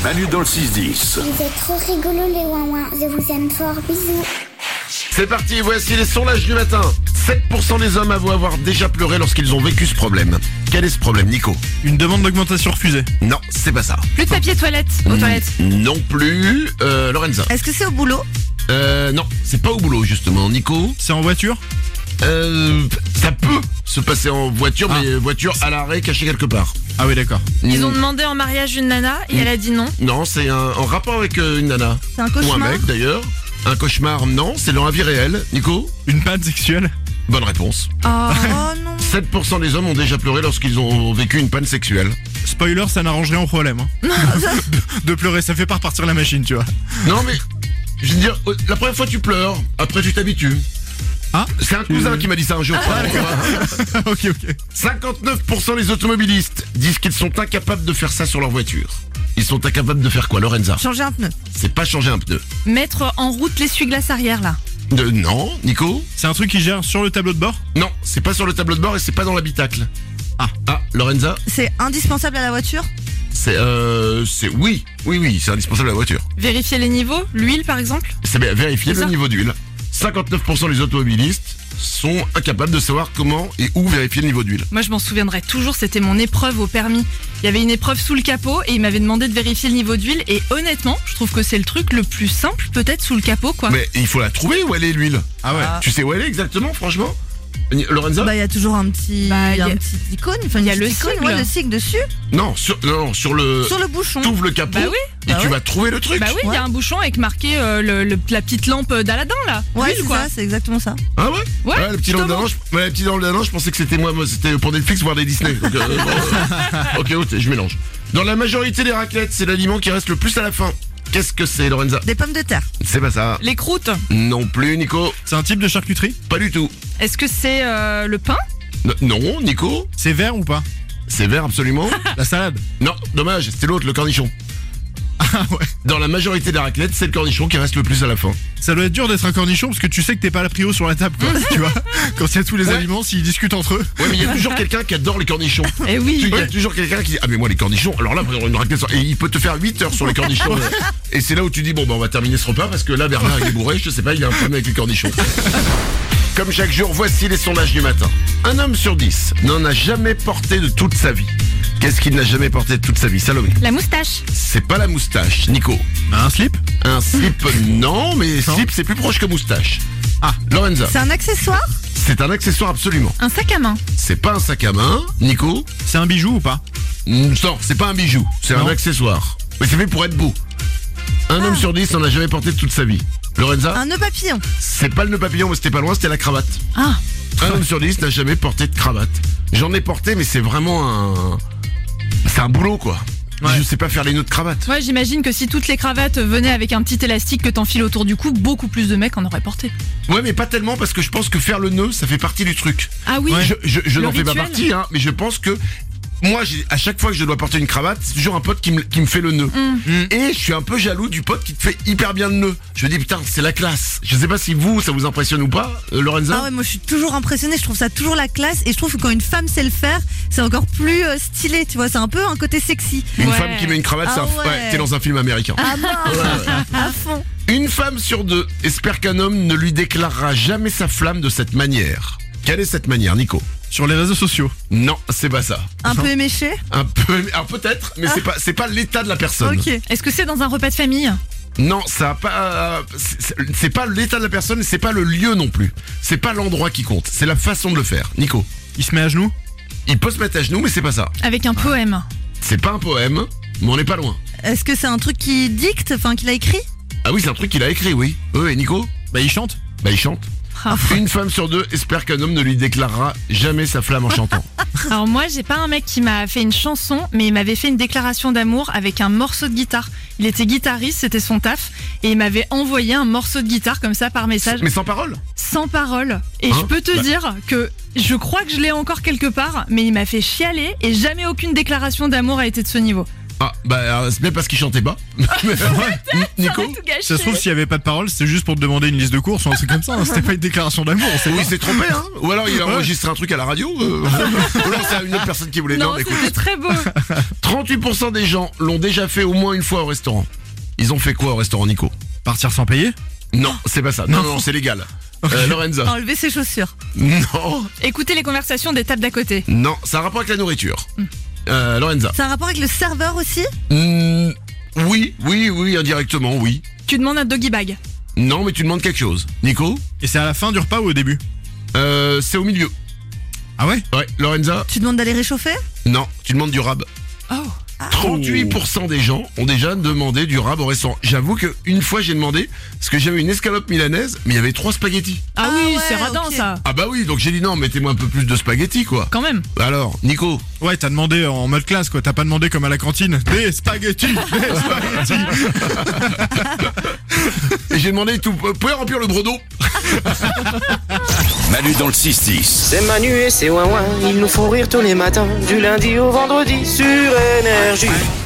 Manu dans le 6-10. Vous êtes trop rigolos les ouin-ouin, je vous aime fort, bisous. C'est parti, voici les sondages du matin. 7% des hommes avouent avoir déjà pleuré lorsqu'ils ont vécu ce problème. Quel est ce problème, Nico? Une demande d'augmentation refusée. Non, c'est pas ça. Plus de papier toilette aux toilettes. Non plus. Lorenza. Est-ce que c'est au boulot? Non, c'est pas au boulot justement. Nico? C'est en voiture? Ça peut se passer en voiture, mais voiture à l'arrêt cachée quelque part. Ah oui, d'accord. Ils ont demandé en mariage une nana et elle a dit non. Non, c'est en rapport avec une nana. C'est un Ou un cauchemar? mec d'ailleurs. Un cauchemar, non, c'est dans la vie réelle. Nico? Une panne sexuelle? Bonne réponse. Oh non. 7% des hommes ont déjà pleuré lorsqu'ils ont vécu une panne sexuelle. Spoiler, ça n'arrange rien au problème. Hein. de pleurer, ça fait pas repartir la machine, tu vois. Non mais, je veux dire, la première fois tu pleures, après tu t'habitues. Ah, C'est un cousin qui m'a dit ça un jour. ok. 59% des automobilistes disent qu'ils sont incapables de faire ça sur leur voiture. Ils sont incapables de faire quoi, Lorenza? Changer un pneu. C'est pas changer un pneu. Mettre en route l'essuie-glace arrière là. Non, Nico? C'est un truc qui gère sur le tableau de bord? Non, c'est pas sur le tableau de bord et c'est pas dans l'habitacle. Ah, Lorenza? C'est indispensable à la voiture? C'est oui, c'est indispensable à la voiture. Vérifier les niveaux, l'huile par exemple. C'est bien, vérifier C'est le ça. niveau d'huile. 59% des automobilistes sont incapables de savoir comment et où vérifier le niveau d'huile. Moi je m'en souviendrai toujours, c'était mon épreuve au permis. Il y avait une épreuve sous le capot et il m'avait demandé de vérifier le niveau d'huile et honnêtement, je trouve que c'est le truc le plus simple peut-être sous le capot quoi. Mais il faut la trouver où elle est l'huile. ah ouais. Tu sais où elle est exactement, franchement? Lorenza? Bah il y a toujours un petit, Bah, un petit icône, enfin il y a une le petite icône, sigle. ouais, le sigle dessus, Non, sur le... sur le bouchon. T'ouvres le capot Bah oui. et Bah tu ouais. vas trouver le truc. Bah oui, il y a un bouchon avec marqué la petite lampe d'Aladin là. Ouais, L'huile, c'est quoi. ça, c'est exactement ça. Ah ouais? Ouais, le petit lampe justement. d'Aladin, je pensais que c'était moi c'était pour Netflix voir des Disney. Donc, ok, je mélange. Dans la majorité des raclettes, c'est l'aliment qui reste le plus à la fin. Qu'est-ce que c'est, Lorenza? Des pommes de terre. C'est pas ça. Les croûtes. Non plus, Nico. C'est un type de charcuterie? Pas du tout. Est-ce que c'est le pain? Non, Nico. C'est vert ou pas? C'est vert absolument. La salade? Non, dommage, c'était l'autre, le cornichon. Ah ouais. Dans la majorité des raclettes, c'est le cornichon qui reste le plus à la fin. Ça doit être dur d'être un cornichon parce que tu sais que t'es pas la prio sur la table, quoi. Tu vois? Quand il y a tous les Ouais. aliments, s'ils discutent entre eux. Ouais, mais il y a toujours quelqu'un qui adore les cornichons. Eh oui. Il y a toujours quelqu'un qui dit ah mais moi les cornichons, alors là une raclette et il peut te faire 8 heures sur les cornichons. Et c'est là où tu dis bon on va terminer ce repas parce que là Bernard il est bourré, je sais pas, il a un problème avec les cornichons. Comme chaque jour, voici les sondages du matin. Un homme sur 10 n'en a jamais porté de toute sa vie. Qu'est-ce qu'il n'a jamais porté de toute sa vie, Salomé? La moustache. C'est pas la moustache, Nico. Un slip? Un slip, non, mais Non. slip c'est plus proche que moustache. Ah. Lorenza, C'est un accessoire? c'est un accessoire absolument. Un sac à main. C'est pas un sac à main, Nico. C'est un bijou ou pas? Non, c'est pas un bijou, c'est un Non. accessoire. Mais c'est fait pour être beau. Un homme sur 10 n'en a jamais porté de toute sa vie. Lorenza, Un nœud papillon. c'est pas le nœud papillon, mais c'était pas loin, c'était la cravate. Ah. Un homme sur 10 n'a jamais porté de cravate. J'en ai porté, mais c'est vraiment c'est un boulot, quoi. Ouais. Je sais pas faire les nœuds de cravate. Ouais, j'imagine que si toutes les cravates venaient avec un petit élastique que t'enfiles autour du cou, beaucoup plus de mecs en auraient porté. Ouais, mais pas tellement, parce que je pense que faire le nœud, ça fait partie du truc. Ah oui. Je Le n'en fais pas rituel. partie, hein, mais je pense que moi, à chaque fois que je dois porter une cravate, c'est toujours un pote qui me fait le nœud. Et je suis un peu jaloux du pote qui te fait hyper bien le nœud. Je me dis, putain, c'est la classe. Je sais pas si ça vous impressionne ou pas, Lorenza. Ah ouais, moi je suis toujours impressionnée, je trouve ça toujours la classe et je trouve que quand une femme sait le faire, c'est encore plus stylé, tu vois, c'est un peu un côté sexy. Une Ouais. femme qui met une cravate, Ah ouais. t'es dans un film américain. Ah mort, à fond. Une femme sur 2 espère qu'un homme ne lui déclarera jamais sa flamme de cette manière. Quelle est cette manière, Nico? Sur les réseaux sociaux? Non, c'est pas ça. Un peu éméché. Un peu, alors peut-être, mais c'est pas l'état de la personne. Ok. Est-ce que c'est dans un repas de famille? Non, ça a pas. C'est pas l'état de la personne, c'est pas le lieu non plus. C'est pas l'endroit qui compte, c'est la façon de le faire. Nico, Il se met à genoux? il peut se mettre à genoux, mais c'est pas ça. Avec un poème. C'est pas un poème, mais on n'est pas loin. Est-ce que c'est un truc qui dicte, enfin qu'il a écrit? Ah oui, c'est un truc qu'il a écrit, oui. Oui, et Nico? Bah il chante. Bah il chante. Ah. Une femme sur 2 espère qu'un homme ne lui déclarera jamais sa flamme en chantant. Alors moi, j'ai pas un mec qui m'a fait une chanson, mais il m'avait fait une déclaration d'amour avec un morceau de guitare. Il était guitariste, c'était son taf, et il m'avait envoyé un morceau de guitare comme ça par message, Mais sans parole. sans parole. Et Hein je peux te dire que je crois que je l'ai encore quelque part, mais il m'a fait chialer et jamais aucune déclaration d'amour a été de ce niveau. Ah, bah, c'est même parce qu'il chantait pas. Nico? Tout gâché. Ça se trouve, s'il y avait pas de parole, c'était juste pour te demander une liste de courses ou un truc comme ça. Hein. C'était pas une déclaration d'amour. On sait Oui, pas. il s'est trompé, hein. Ou alors il a enregistré un truc à la radio. Ou alors c'est une autre personne qui voulait. Non, mais écoute, c'était très beau. 38% des gens l'ont déjà fait au moins une fois au restaurant. Ils ont fait quoi au restaurant, Nico? Partir sans payer? Non, c'est pas ça. Non, c'est légal. Lorenza? Enlever ses chaussures. Non, Écoutez les conversations des tables d'à côté. non, ça a un rapport avec la nourriture. Lorenza? C'est un rapport avec le serveur aussi? Oui, indirectement, oui. Tu demandes un doggy bag. Non, mais tu demandes quelque chose. Nico? Et c'est à la fin du repas ou au début? C'est au milieu. Ah ouais? Ouais, Lorenza? Tu demandes d'aller réchauffer? Non, tu demandes du rab. Oh. 38% des gens ont déjà demandé du rab au restaurant. J'avoue que une fois j'ai demandé, parce que j'avais une escalope milanaise, mais il y avait 3 spaghettis. Ah, Ah oui, ouais, c'est radin ok. ça. Ah bah oui, donc j'ai dit non, mettez-moi un peu plus de spaghettis quoi. Quand même. Alors, Nico? Ouais, t'as demandé en mode classe quoi. T'as pas demandé comme à la cantine. Des spaghettis. Des spaghettis. Et j'ai demandé tout, vous pouvez remplir le brodo? Manu dans le 6-10. C'est Manu et c'est Ouin Ouin, ils nous font rire tous les matins, du lundi au vendredi sur Énergie.